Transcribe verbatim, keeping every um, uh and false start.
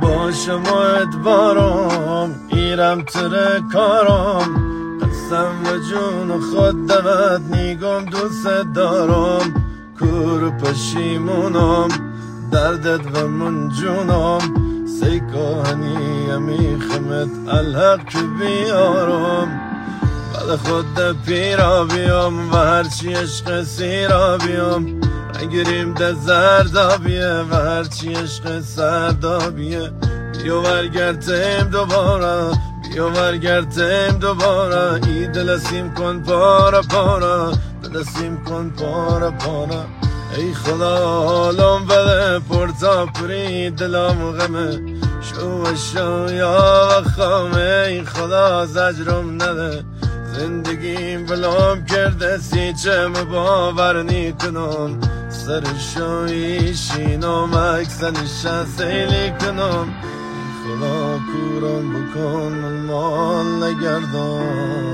باشم و ادبارم ایرم تره کارم قسم و جون خود دمت نیگم دوست دارم کور پشیمونم دردت و من جونم سیکانی میخمت الحق که بیارم بعد خود پیرا بیام و هرچی عشق سیرا بیام نگیریم ده زردابیه و هرچی عشق سردابیه بیا برگردیم دوباره بیا برگردیم دوباره ای دلسیم کن پارا پارا دلسیم کن پارا پارا ای خدا حالم بده پرتا پری دلم غمه شو و شو یا و خامه ای خدا زجرم نده زندگیم بلام کرده سی چم باور نیکنم سر شوی شینم اکسنش سیلی کنم خدا کورم بکن مال نگردم